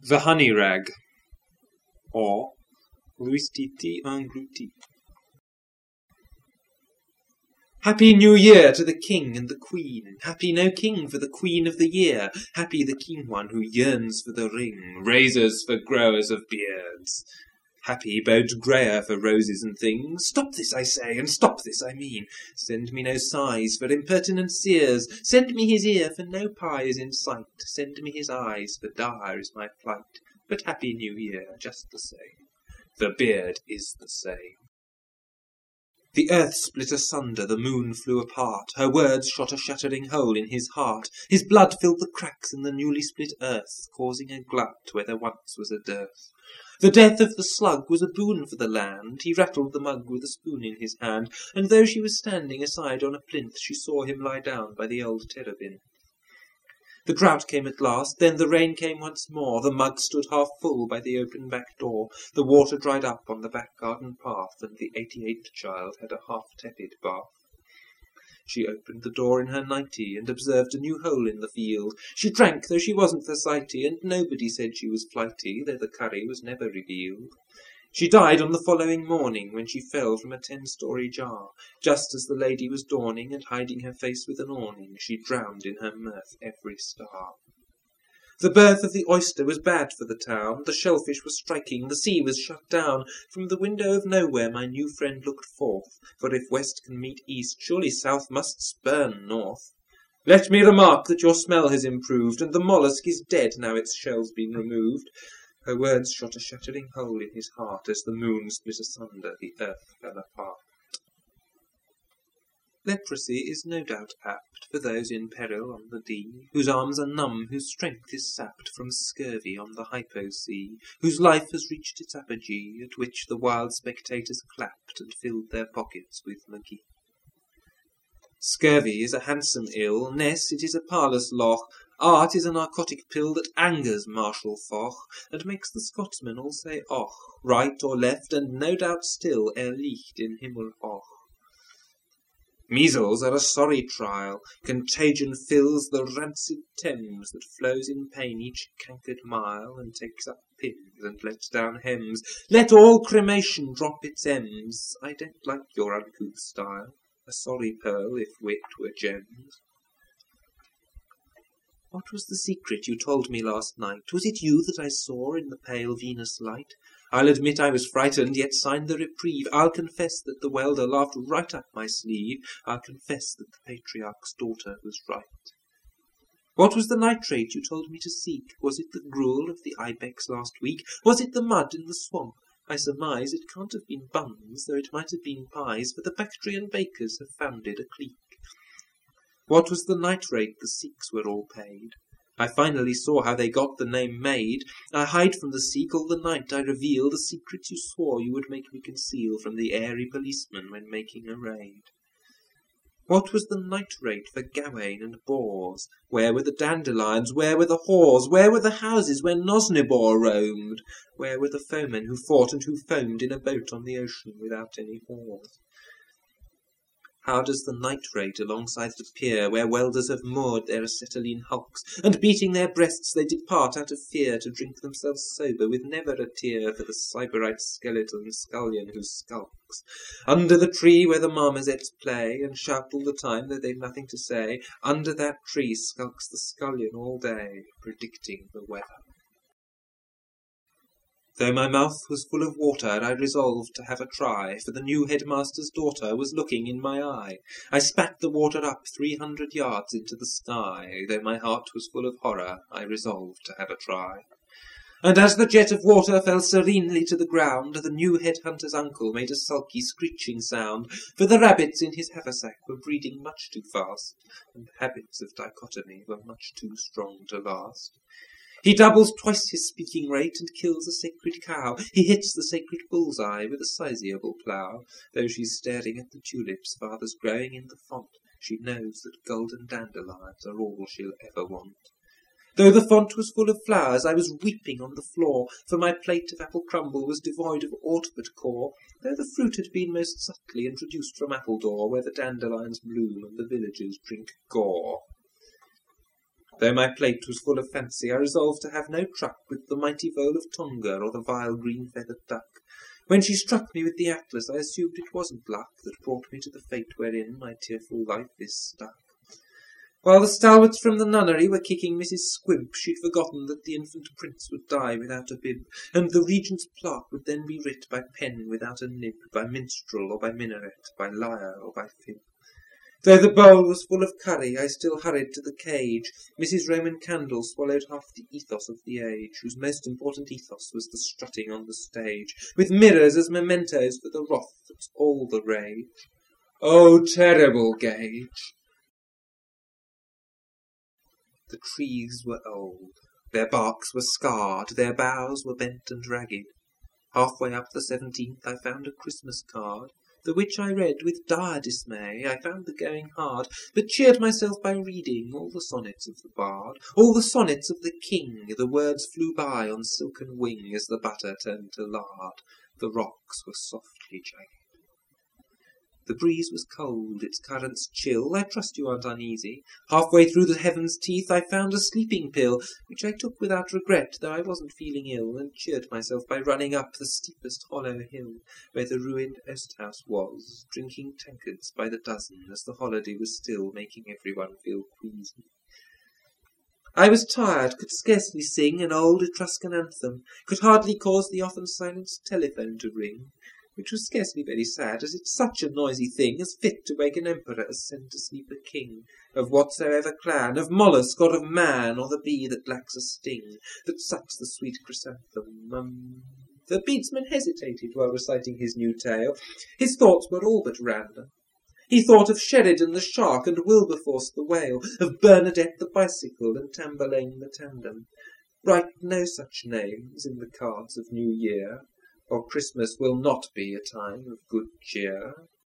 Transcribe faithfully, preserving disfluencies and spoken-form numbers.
The Honey Rag, or Ruistiti Englouti. Happy New Year to the King and the Queen! Happy no king for the Queen of the Year! Happy the keen one who yearns for the ring, razors for growers of beards! Happy Bode Greyer for roses and things! Stop this, I say, and stop this, I mean! Send me no sighs for impertinent seers! Send me his ear, for no pie is in sight! Send me his eyes, for dire is my plight! But Happy New Year, just the same! The beard is the same! The earth split asunder, the moon flew apart, her words shot a shattering hole in his heart. His blood filled the cracks in the newly split earth, causing a glut where there once was a dearth. The death of the slug was a boon for the land. He rattled the mug with a spoon in his hand, and though she was standing aside on a plinth, she saw him lie down by the old terebinth. The drought came at last, then the rain came once more. The mug stood half full by the open back door. The water dried up on the back garden path, and the eighty-eighth child had a half-tepid bath. She opened the door in her nightie, and observed a new hole in the field. She drank, though she wasn't Thersites, and nobody said she was flighty, though the curry was never revealed. She died on the following morning, when she fell from a ten-storey jar. Just as the lady was dawning, and hiding her face with an awning, she drowned in her mirth every star. The birth of the oyster was bad for the town. The shellfish was striking, the sea was shut down. From the window of nowhere my new friend looked forth, for if west can meet east, surely south must spurn north. Let me remark that your smell has improved, and the mollusk is dead now its shell's been removed. Her words shot a shattering hole in his heart. As the moon split asunder, the earth fell apart. Leprosy is no doubt apt for those in peril on the Dee, whose arms are numb, whose strength is sapped from scurvy on the Hypo Sea, whose life has reached its apogee, at which the wild spectators clapped and filled their pockets with Magee. Scurvy is a handsome ill, Ness it is a parlous loch. Art is a narcotic pill that angers Marshal Foch, and makes the Scotsmen all say och, right or left, and no doubt still er liegt in Himmel hoch. Measles are a sorry trial. Contagion fills the rancid Thames that flows in pain each cankered mile, and takes up pins and lets down hems. Let all cremation drop its ems. I don't like your uncouth style. A sorry pearl if wit were gems. What was the secret you told me last night? Was it you that I saw in the pale Venus light? I'll admit I was frightened, yet signed the reprieve. I'll confess that the welder laughed right up my sleeve. I'll confess that the patriarch's daughter was right. What was the nitrate you told me to seek? Was it the gruel of the ibex last week? Was it the mud in the swamp? I surmise it can't have been buns, though it might have been pies, for the Bactrian bakers have founded a clique. What was the nitrate the Sikhs were all paid? I finally saw how they got the name made. I hide from the Sikh all the night. I reveal the secrets you swore you would make me conceal from the airy policeman when making a raid. What was the nitrate for Gawain and Bors? Where were the dandelions? Where were the whores? Where were the houses where Nosnibor roamed? Where were the foemen who fought and who foamed in a boat on the ocean without any oars? How does the nitrate alongside the pier, where welders have moored their acetylene hulks, and beating their breasts they depart out of fear to drink themselves sober, with never a tear for the sybarite skeleton scullion who skulks under the tree where the marmozets play, and shout all the time though they've nothing to say? Under that tree skulks the scullion all day, predicting the weather. Though my mouth was full of water, I resolved to have a try, for the new headmaster's daughter was looking in my eye. I spat the water up three hundred yards into the sky. Though my heart was full of horror, I resolved to have a try. And as the jet of water fell serenely to the ground, the new headhunter's uncle made a sulky screeching sound, for the rabbits in his haversack were breeding much too fast, and habits of dichotomy were much too strong to last. He doubles twice his speaking rate and kills a sacred cow. He hits the sacred bull's-eye with a sizeable plough. Though she's staring at the tulips father's growing in the font, she knows that golden dandelions are all she'll ever want. Though the font was full of flowers, I was weeping on the floor, for my plate of apple crumble was devoid of aught but core, though the fruit had been most subtly introduced from Appledore, where the dandelions bloom and the villagers drink gore. Though my plate was full of fancy, I resolved to have no truck with the mighty vole of Tonga or the vile green-feathered duck. When she struck me with the atlas, I assumed it wasn't luck that brought me to the fate wherein my tearful life is stuck. While the stalwarts from the nunnery were kicking Missus Squib, she'd forgotten that the infant prince would die without a bib, and the regent's plot would then be writ by pen without a nib, by minstrel or by minaret, by lyre or by fib. Though the bowl was full of curry, I still hurried to the cage. Missus Roman Candle swallowed half the ethos of the age, whose most important ethos was the strutting on the stage, with mirrors as mementos for the wrath that's all the rage. Oh, terrible gauge! The trees were old, their barks were scarred, their boughs were bent and ragged. Halfway up the seventeenth I found a Christmas card, the which I read with dire dismay. I found the going hard, but cheered myself by reading all the sonnets of the bard, all the sonnets of the king. The words flew by on silken wing as the butter turned to lard. The rocks were softly jagged. The breeze was cold, its currents chill. I trust you aren't uneasy. Halfway through the heaven's teeth I found a sleeping pill, which I took without regret, though I wasn't feeling ill, and cheered myself by running up the steepest hollow hill, where the ruined oast-house was, drinking tankards by the dozen, as the holiday was still, making everyone feel queasy. I was tired, could scarcely sing an old Etruscan anthem, could hardly cause the often silenced telephone to ring, which was scarcely very sad, as it's such a noisy thing as fit to wake an emperor as send to sleep a king, of whatsoever clan, of mollusk or of man, or the bee that lacks a sting, that sucks the sweet chrysanthemum. Um, the bedesman hesitated while reciting his new tale. His thoughts were all but random. He thought of Sheridan the shark and Wilberforce the whale, of Bernadette the bicycle and Tamburlaine the tandem. Write no such names in the cards of New Year, or Christmas will not be a time of good cheer.